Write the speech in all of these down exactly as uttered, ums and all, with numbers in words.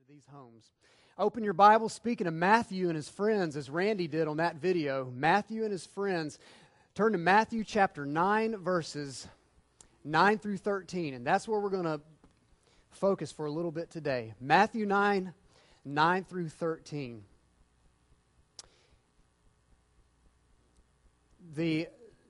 these homes. Open your Bible, speaking of Matthew and his friends, as Randy did on that video. Matthew and his friends. Turn to Matthew chapter nine, verses nine through thirteen, and that's where we're going to focus for a little bit today. Matthew nine, nine through thirteen. The,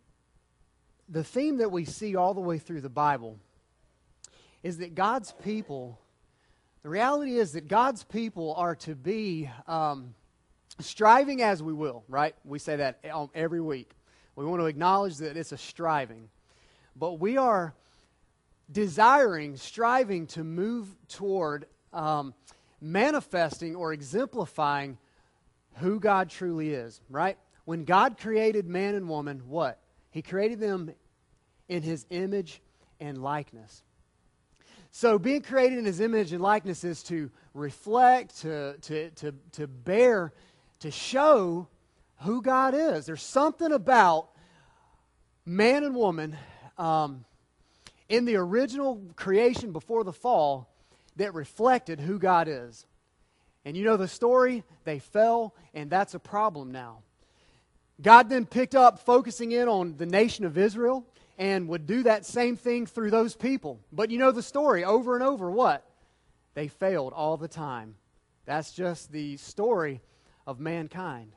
the theme that we see all the way through the Bible is that God's people, the reality is that God's people are to be um, striving as we will, right? We say that every week. We want to acknowledge that it's a striving. But we are desiring, striving to move toward um, manifesting or exemplifying who God truly is, right? When God created man and woman, what? He created them in His image and likeness. So being created in His image and likeness is to reflect, to, to, to, to bear, to show who God is. There's something about man and woman um, in the original creation before the fall that reflected who God is. And you know the story, they fell, and that's a problem now. God then picked up focusing in on the nation of Israel and would do that same thing through those people. But you know the story, over and over, what? They failed all the time. That's just the story of mankind.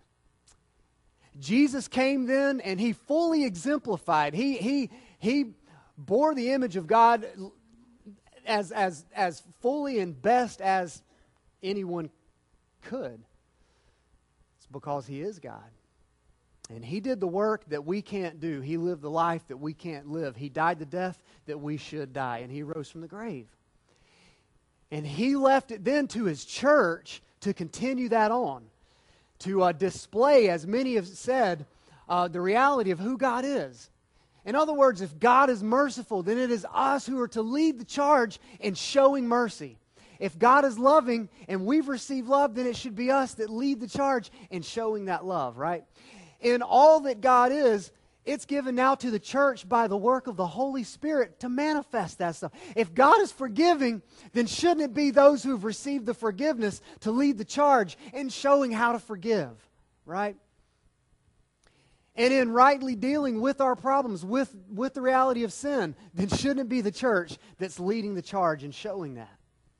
Jesus came then and He fully exemplified. He, he, he bore the image of God as, as, as fully and best as anyone could. It's because He is God. And He did the work that we can't do. He lived the life that we can't live. He died the death that we should die. And He rose from the grave. And He left it then to His church to continue that on. To uh, display, as many have said, uh, the reality of who God is. In other words, if God is merciful, then it is us who are to lead the charge in showing mercy. If God is loving and we've received love, then it should be us that lead the charge in showing that love, right? In all that God is, it's given now to the church by the work of the Holy Spirit to manifest that stuff. If God is forgiving, then shouldn't it be those who've received the forgiveness to lead the charge in showing how to forgive, right? And in rightly dealing with our problems, with, with the reality of sin, then shouldn't it be the church that's leading the charge in showing that?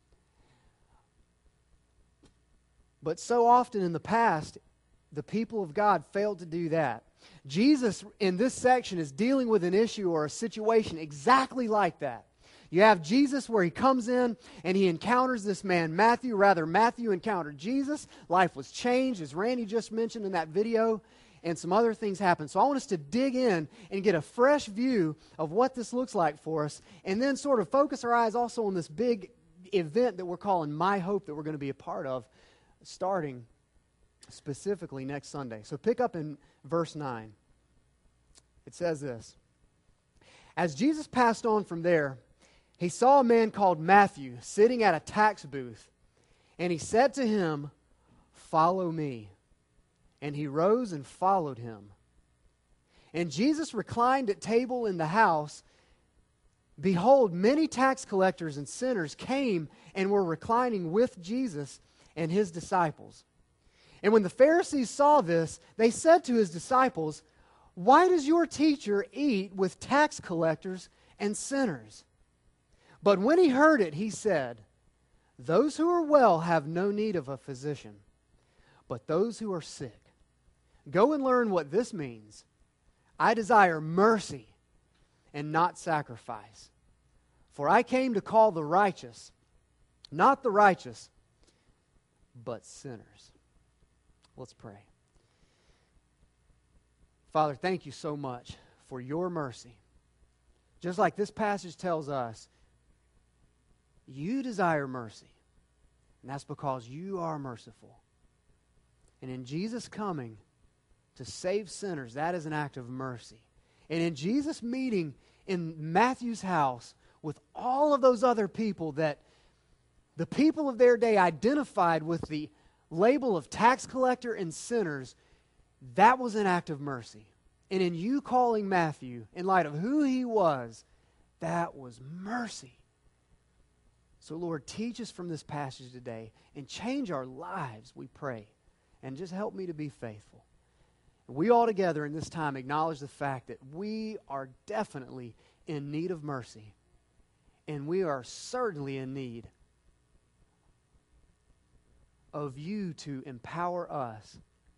But so often in the past, the people of God failed to do that. Jesus, in this section, is dealing with an issue or a situation exactly like that. You have Jesus where He comes in and He encounters this man, Matthew. Rather, Matthew encountered Jesus. Life was changed, as Randy just mentioned in that video, and some other things happened. So I want us to dig in and get a fresh view of what this looks like for us, and then sort of focus our eyes also on this big event that we're calling My Hope that we're going to be a part of starting specifically next Sunday. So pick up in verse nine. It says this: As Jesus passed on from there, He saw a man called Matthew sitting at a tax booth, and He said to him, "Follow me." And he rose and followed Him. And Jesus reclined at table in the house. Behold, many tax collectors and sinners came and were reclining with Jesus and His disciples. And when the Pharisees saw this, they said to His disciples, "Why does your teacher eat with tax collectors and sinners?" But when He heard it, He said, "Those who are well have no need of a physician, but those who are sick. Go and learn what this means. I desire mercy and not sacrifice. For I came to call the righteous, not the righteous, but sinners." Let's pray. Father, thank You so much for Your mercy. Just like this passage tells us, You desire mercy. And that's because You are merciful. And in Jesus coming to save sinners, that is an act of mercy. And in Jesus meeting in Matthew's house with all of those other people that the people of their day identified with the label of tax collector and sinners, that was an act of mercy. And in You calling Matthew, in light of who he was, that was mercy. So, Lord, teach us from this passage today and change our lives, we pray. And just help me to be faithful. We all together in this time acknowledge the fact that we are definitely in need of mercy. And we are certainly in need of you to empower us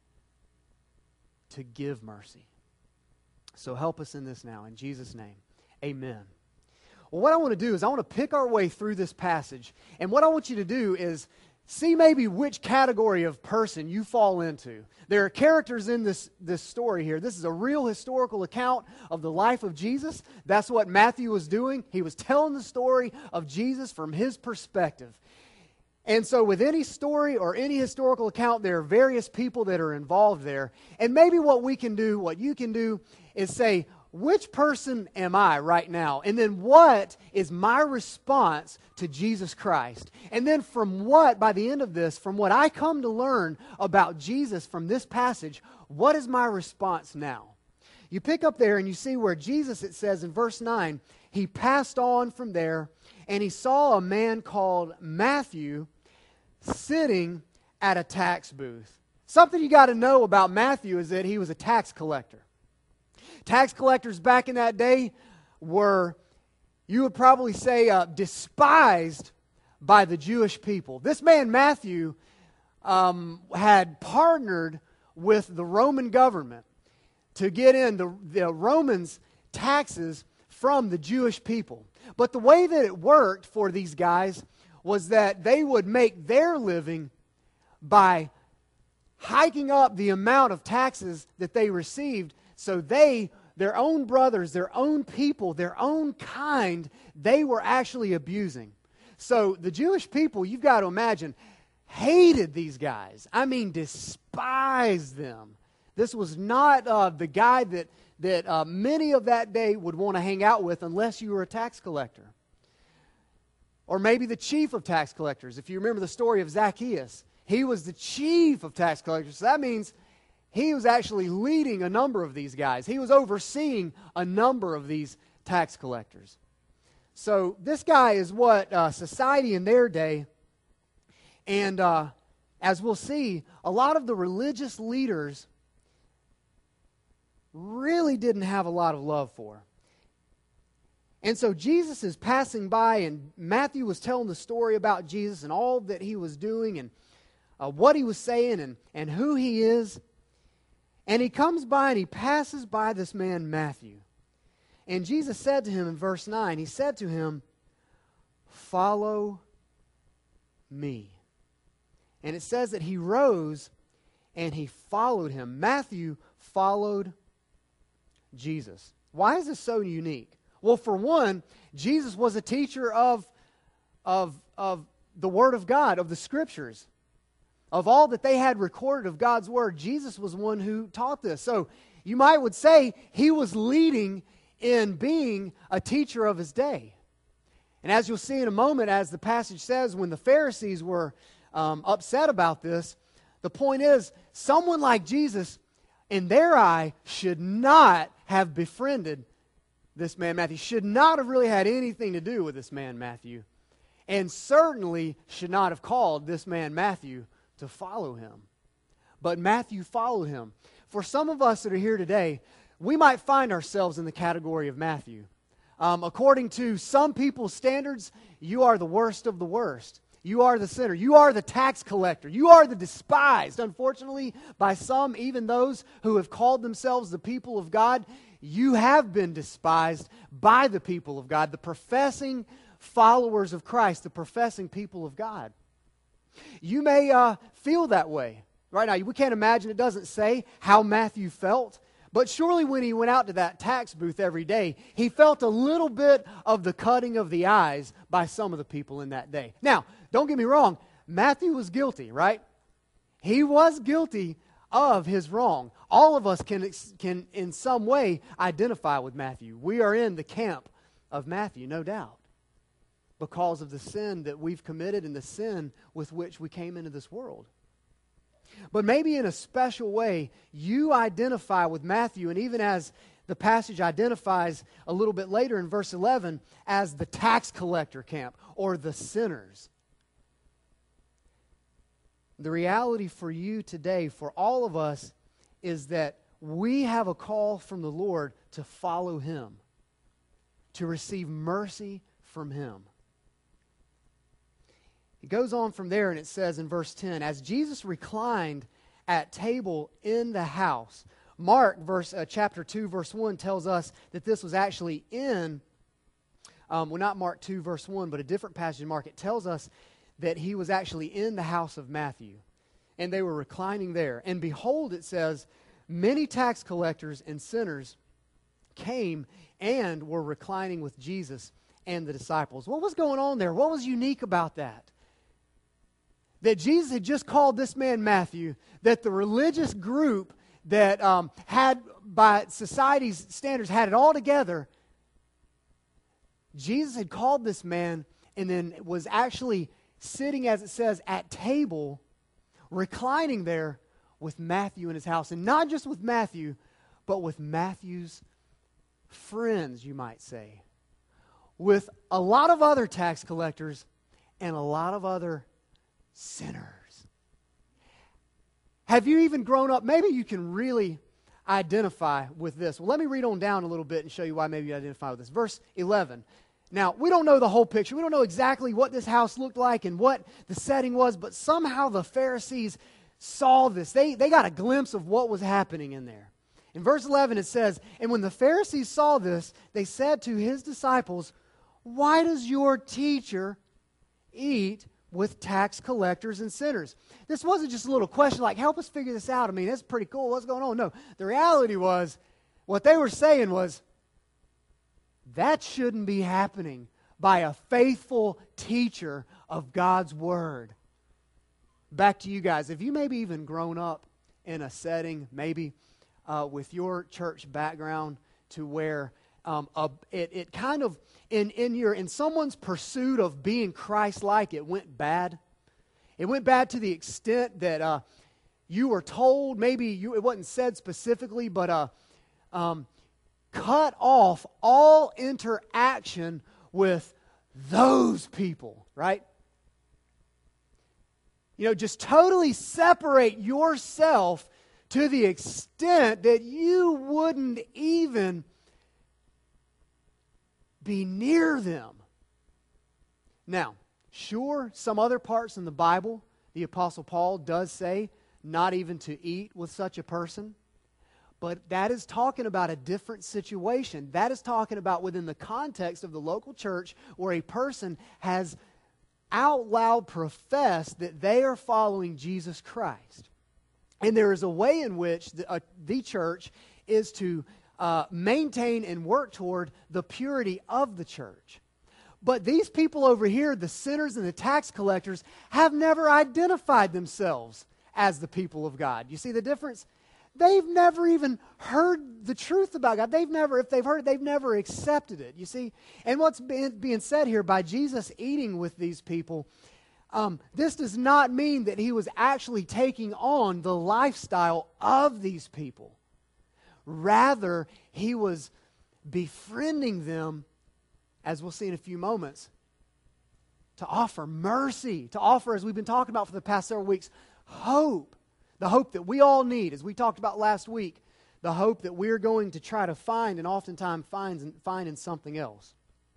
to give mercy. So help us in this now. In Jesus' name, amen. Well, what I want to do is I want to pick our way through this passage. And what I want you to do is see maybe which category of person you fall into. There are characters in this, this story here. This is a real historical account of the life of Jesus. That's what Matthew was doing. He was telling the story of Jesus from his perspective. And so with any story or any historical account, there are various people that are involved there. And maybe what we can do, what you can do, is say, which person am I right now? And then what is my response to Jesus Christ? And then from what, by the end of this, from what I come to learn about Jesus from this passage, what is my response now? You pick up there and you see where Jesus, it says in verse nine, he passed on from there and he saw a man called Matthew sitting at a tax booth. Something you got to know about Matthew is that he was a tax collector. Tax collectors back in that day were, you would probably say, uh, despised by the Jewish people. This man, Matthew, um, had partnered with the Roman government to get in the, the Romans' taxes from the Jewish people. But the way that it worked for these guys was that they would make their living by hiking up the amount of taxes that they received. So they, their own brothers, their own people, their own kind, they were actually abusing. So the Jewish people, you've got to imagine, hated these guys. I mean, despised them. This was not uh, the guy that, that uh, many of that day would want to hang out with unless you were a tax collector. Or maybe the chief of tax collectors. If you remember the story of Zacchaeus, he was the chief of tax collectors. So that means he was actually leading a number of these guys. He was overseeing a number of these tax collectors. So this guy is what uh, society in their day, and uh, as we'll see, a lot of the religious leaders really didn't have a lot of love for. And so Jesus is passing by, and Matthew was telling the story about Jesus and all that he was doing and uh, what he was saying and, and who he is. And he comes by and he passes by this man Matthew. And Jesus said to him in verse nine, he said to him, "Follow me." And it says that he rose and he followed him. Matthew followed Jesus. Why is this so unique? Well, for one, Jesus was a teacher of, of, of the Word of God, of the Scriptures. Of all that they had recorded of God's Word, Jesus was one who taught this. So you might would say he was leading in being a teacher of his day. And as you'll see in a moment, as the passage says, when the Pharisees were um, upset about this, the point is, someone like Jesus, in their eye, should not have befriended this man Matthew, should not have really had anything to do with this man Matthew, and certainly should not have called this man Matthew to follow him. But Matthew followed him. For some of us that are here today, we might find ourselves in the category of Matthew. Um, according to some people's standards, you are the worst of the worst. You are the sinner. You are the tax collector. You are the despised. Unfortunately, by some, even those who have called themselves the people of God, you have been despised by the people of God, the professing followers of Christ, the professing people of God. You may uh, feel that way right now. We can't imagine, it doesn't say how Matthew felt, but surely when he went out to that tax booth every day, he felt a little bit of the cutting of the eyes by some of the people in that day. Now, don't get me wrong, Matthew was guilty, right? He was guilty of his wrong. All of us can, can in some way identify with Matthew. We are in the camp of Matthew, no doubt, because of the sin that we've committed and the sin with which we came into this world. But maybe in a special way, you identify with Matthew, and even as the passage identifies a little bit later in verse eleven as the tax collector camp or the sinners. The reality for you today, for all of us, is that we have a call from the Lord to follow Him, to receive mercy from Him. It goes on from there and it says in verse ten, as Jesus reclined at table in the house. Mark, verse uh, chapter two, verse one tells us that this was actually in, um, well, not Mark two, verse one, but a different passage in Mark. It tells us that He was actually in the house of Matthew, and they were reclining there. And behold, it says, many tax collectors and sinners came and were reclining with Jesus and the disciples. What was going on there? What was unique about that? That Jesus had just called this man Matthew, that the religious group that um, had, by society's standards, had it all together. Jesus had called this man and then was actually sitting, as it says, at table, reclining there with Matthew in his house. And not just with Matthew, but with Matthew's friends, you might say. With a lot of other tax collectors and a lot of other sinners. Have you even grown up? Maybe you can really identify with this. Well, let me read on down a little bit and show you why maybe you identify with this. Verse eleven. Now, we don't know the whole picture. We don't know exactly what this house looked like and what the setting was, but somehow the Pharisees saw this. They, they got a glimpse of what was happening in there. In verse eleven it says, and when the Pharisees saw this, they said to His disciples, why does your teacher eat with tax collectors and sinners? This wasn't just a little question like, help us figure this out. I mean, that's pretty cool. What's going on? No, the reality was, what they were saying was, that shouldn't be happening by a faithful teacher of God's Word. Back to you guys. Have you maybe even grown up in a setting, maybe uh, with your church background, to where um, a, it, it kind of, in, in, your, in someone's pursuit of being Christ-like, it went bad? It went bad to the extent that uh, you were told, maybe you, it wasn't said specifically, but uh, um, cut off all interaction with those people, right? You know, just totally separate yourself to the extent that you wouldn't even be near them. Now, sure, some other parts in the Bible, the Apostle Paul does say not even to eat with such a person. But that is talking about a different situation. That is talking about within the context of the local church where a person has out loud professed that they are following Jesus Christ. And there is a way in which the, uh, the church is to uh, maintain and work toward the purity of the church. But these people over here, the sinners and the tax collectors, have never identified themselves as the people of God. You see the difference? They've never even heard the truth about God. They've never, if they've heard it, they've never accepted it, you see. And what's being, being said here by Jesus eating with these people, um, this does not mean that He was actually taking on the lifestyle of these people. Rather, He was befriending them, as we'll see in a few moments, to offer mercy, to offer, as we've been talking about for the past several weeks, hope. The hope that we all need, as we talked about last week, the hope that we're going to try to find and oftentimes find, find in something else.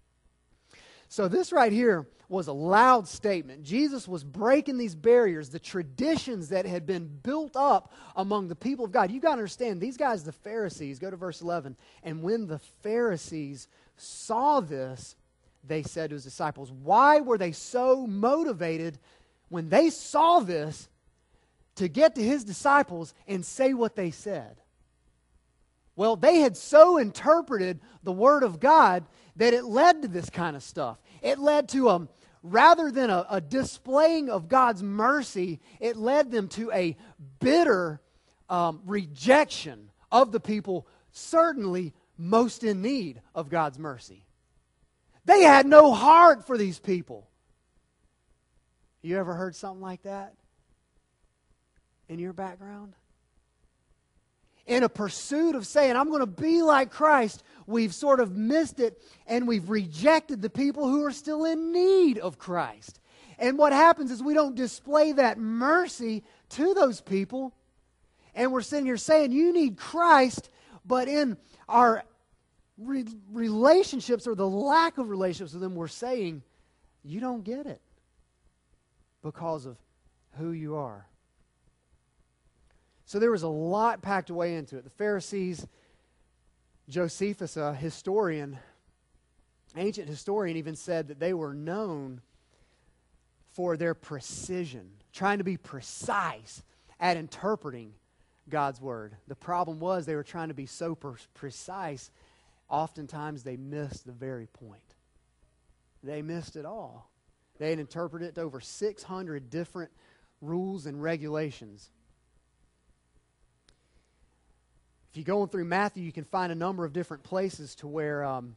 So this right here was a loud statement. Jesus was breaking these barriers, the traditions that had been built up among the people of God. You've got to understand, these guys, the Pharisees, go to verse eleven, and when the Pharisees saw this, they said to His disciples, why were they so motivated when they saw this to get to His disciples and say what they said? Well, they had so interpreted the Word of God that it led to this kind of stuff. It led to, a, rather than a, a displaying of God's mercy, it led them to a bitter um, rejection of the people, certainly most in need of God's mercy. They had no heart for these people. You ever heard something like that in your background? in a pursuit of saying, I'm going to be like Christ, we've sort of missed it, and we've rejected the people who are still in need of Christ. And what happens is we don't display that mercy to those people, and we're sitting here saying, you need Christ, but in our re- relationships or the lack of relationships with them, we're saying, you don't get it because of who you are. So there was a lot packed away into it. The Pharisees, Josephus, a historian, ancient historian, even said that they were known for their precision, trying to be precise at interpreting God's Word. The problem was they were trying to be so per- precise, oftentimes they missed the very point. They missed it all. They had interpreted it to over six hundred different rules and regulations. If you're going through Matthew, you can find a number of different places to where um,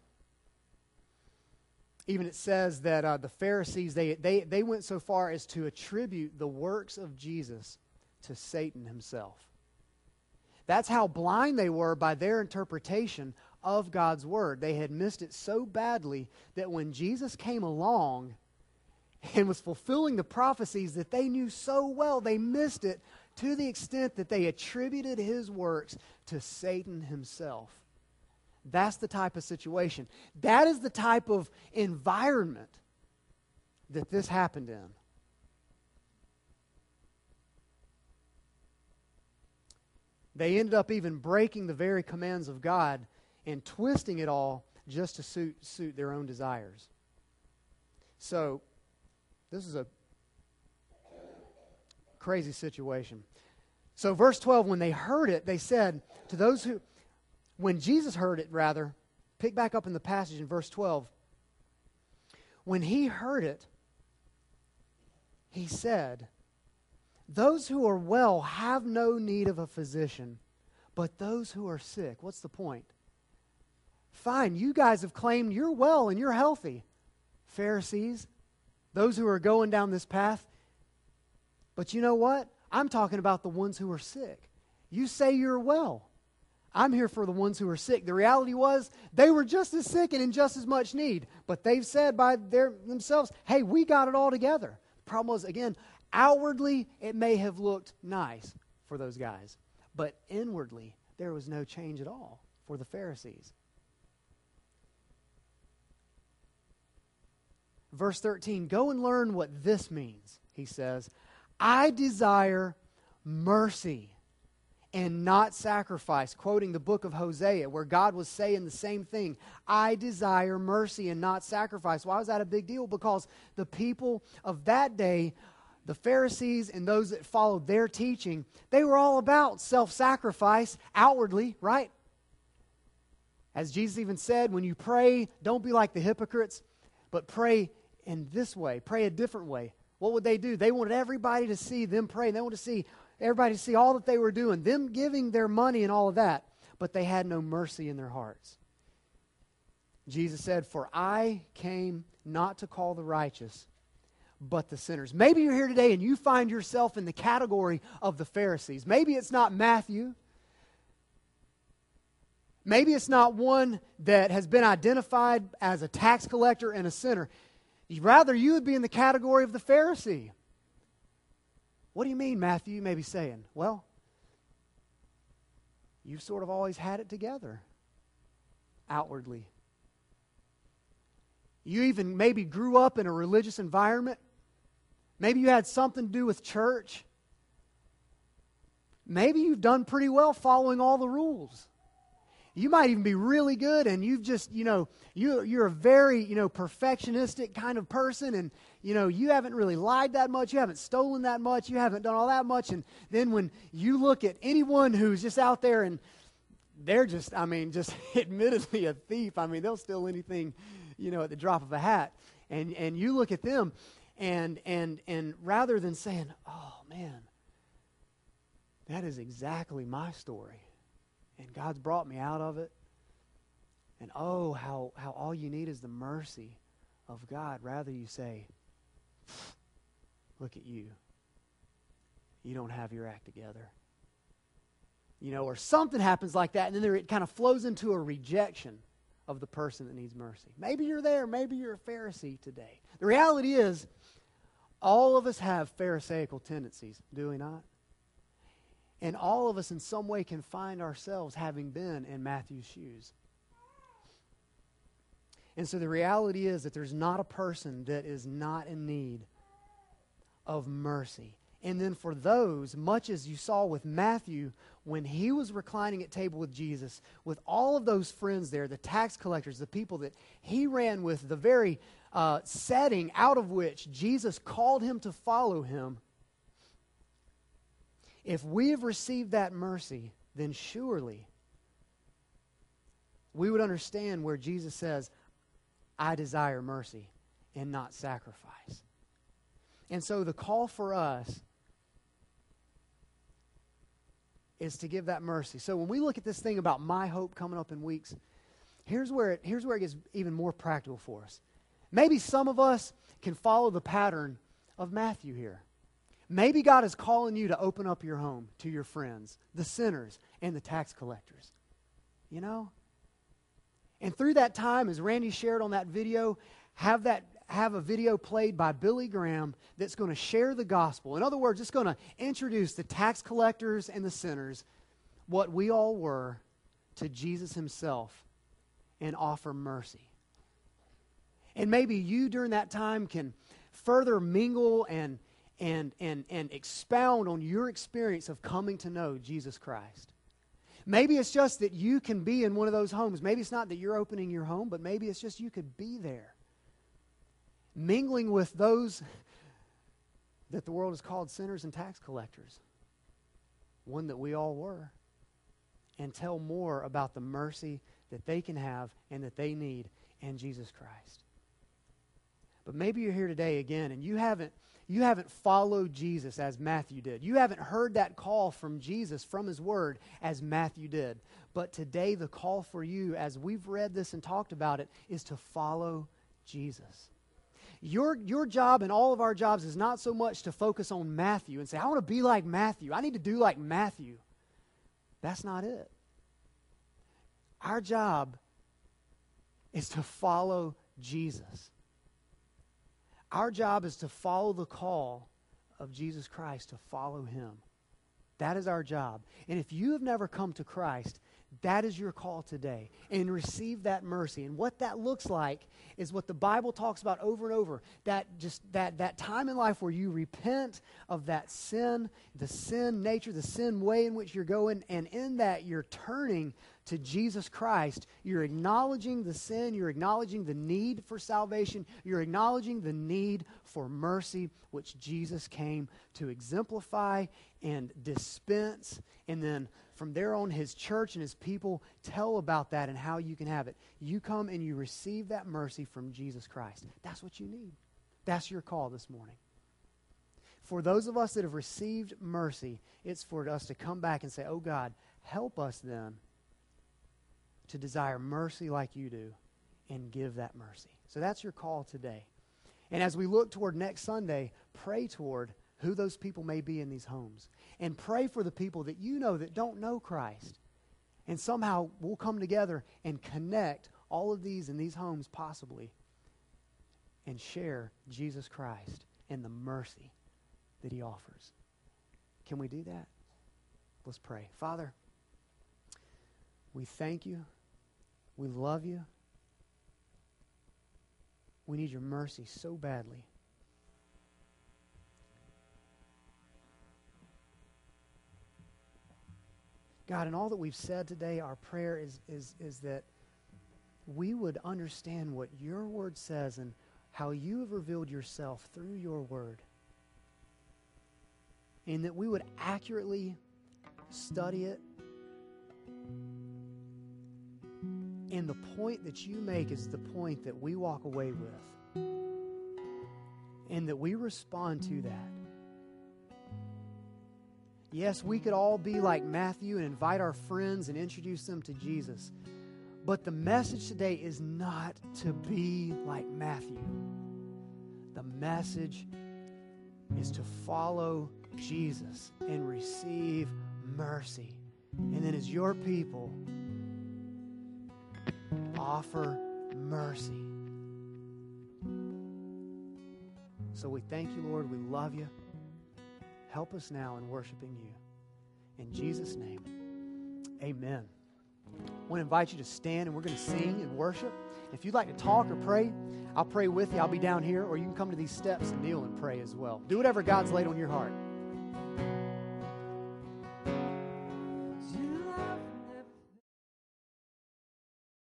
even it says that uh, the Pharisees, they, they, they went so far as to attribute the works of Jesus to Satan himself. That's how blind they were by their interpretation of God's Word. They had missed it so badly that when Jesus came along and was fulfilling the prophecies that they knew so well, they missed it to the extent that they attributed His works to Satan himself. That's the type of situation. That is the type of environment that this happened in. They ended up even breaking the very commands of God and twisting it all just to suit, suit their own desires. So, this is a crazy situation. So verse twelve, when they heard it, they said to those who, when Jesus heard it, rather, pick back up in the passage in verse twelve. When he heard it, he said, those who are well have no need of a physician, but those who are sick. What's the point? Fine, you guys have claimed you're well and you're healthy. Pharisees, those who are going down this path. But you know what? I'm talking about the ones who are sick. You say you're well. I'm here for the ones who are sick. The reality was they were just as sick and in just as much need. But they've said by their themselves, hey, we got it all together. The problem was, again, outwardly it may have looked nice for those guys. But inwardly, there was no change at all for the Pharisees. Verse thirteen, go and learn what this means, he says. I desire mercy and not sacrifice, quoting the book of Hosea, where God was saying the same thing. I desire mercy and not sacrifice. Why was that a big deal? Because the people of that day, the Pharisees and those that followed their teaching, they were all about self-sacrifice outwardly, right? As Jesus even said, when you pray, don't be like the hypocrites, but pray in this way. Pray a different way. What would they do? They wanted everybody to see them praying. They wanted to see everybody to see all that they were doing, them giving their money and all of that, but they had no mercy in their hearts. Jesus said, for I came not to call the righteous, but the sinners. Maybe you're here today and you find yourself in the category of the Pharisees. Maybe it's not Matthew. Maybe it's not one that has been identified as a tax collector and a sinner. Rather, you would be in the category of the Pharisee. What do you mean, Matthew? You may be saying, well, you've sort of always had it together outwardly. You even maybe grew up in a religious environment. Maybe you had something to do with church. Maybe you've done pretty well following all the rules. You might even be really good and you've just, you know, you, you're a very, you know, perfectionistic kind of person and, you know, you haven't really lied that much, you haven't stolen that much, you haven't done all that much. And then when you look at anyone who's just out there and they're just, I mean, just admittedly a thief, I mean, they'll steal anything, you know, at the drop of a hat. And and you look at them and and and rather than saying, oh, man, that is exactly my story. And God's brought me out of it. And oh, how, how all you need is the mercy of God. Rather you say, look at you. You don't have your act together. you know, or something happens like that, and then there, it kind of flows into a rejection of the person that needs mercy. Maybe you're there. Maybe you're a Pharisee today. The reality is, all of us have Pharisaical tendencies, do we not? And all of us in some way can find ourselves having been in Matthew's shoes. And so the reality is that there's not a person that is not in need of mercy. And then for those, much as you saw with Matthew, when he was reclining at table with Jesus, with all of those friends there, the tax collectors, the people that he ran with, the very uh, setting out of which Jesus called him to follow him, if we have received that mercy, then surely we would understand where Jesus says, I desire mercy and not sacrifice. And so the call for us is to give that mercy. So when we look at this thing about my hope coming up in weeks, here's where it, here's where it gets even more practical for us. Maybe some of us can follow the pattern of Matthew here. Maybe God is calling you to open up your home to your friends, the sinners and the tax collectors. You know? And through that time, as Randy shared on that video, have that have a video played by Billy Graham that's going to share the gospel. In other words, it's going to introduce the tax collectors and the sinners, what we all were, to Jesus himself and offer mercy. And maybe you during that time can further mingle and and and and expound on your experience of coming to know Jesus Christ. Maybe it's just that you can be in one of those homes. Maybe it's not that you're opening your home, but maybe it's just you could be there, mingling with those that the world has called sinners and tax collectors, one that we all were, and tell more about the mercy that they can have and that they need in Jesus Christ. But maybe you're here today again and you haven't You haven't followed Jesus as Matthew did. You haven't heard that call from Jesus, from his word, as Matthew did. But today the call for you, as we've read this and talked about it, is to follow Jesus. Your, your job and all of our jobs is not so much to focus on Matthew and say, I want to be like Matthew. I need to do like Matthew. That's not it. Our job is to follow Jesus. Our job is to follow the call of Jesus Christ, to follow him. That is our job. And if you have never come to Christ, that is your call today. And receive that mercy. And what that looks like is what the Bible talks about over and over. That just that, that time in life where you repent of that sin, the sin nature, the sin way in which you're going, and in that you're turning to Jesus Christ. You're acknowledging the sin, you're acknowledging the need for salvation, you're acknowledging the need for mercy, which Jesus came to exemplify and dispense, and then from there on, his church and his people tell about that and how you can have it. You come and you receive that mercy from Jesus Christ. That's what you need. That's your call this morning. For those of us that have received mercy, it's for us to come back and say, oh God, help us then to desire mercy like you do and give that mercy. So that's your call today. And as we look toward next Sunday, pray toward who those people may be in these homes. And pray for the people that you know that don't know Christ. And somehow we'll come together and connect all of these in these homes possibly and share Jesus Christ and the mercy that he offers. Can we do that? Let's pray. Father, we thank you. We love you. We need your mercy so badly. God, in all that we've said today, our prayer is, is, is that we would understand what your word says and how you have revealed yourself through your word. And that we would accurately study it. And the point that you make is the point that we walk away with. And that we respond to that. Yes, we could all be like Matthew and invite our friends and introduce them to Jesus. But the message today is not to be like Matthew. The message is to follow Jesus and receive mercy And then as your people, offer mercy. So we thank you, Lord. We love you. Help us now in worshiping you. In Jesus' name, amen. I want to invite you to stand, and we're going to sing and worship. If you'd like to talk or pray, I'll pray with you. I'll be down here, or you can come to these steps and kneel and pray as well. Do whatever God's laid on your heart.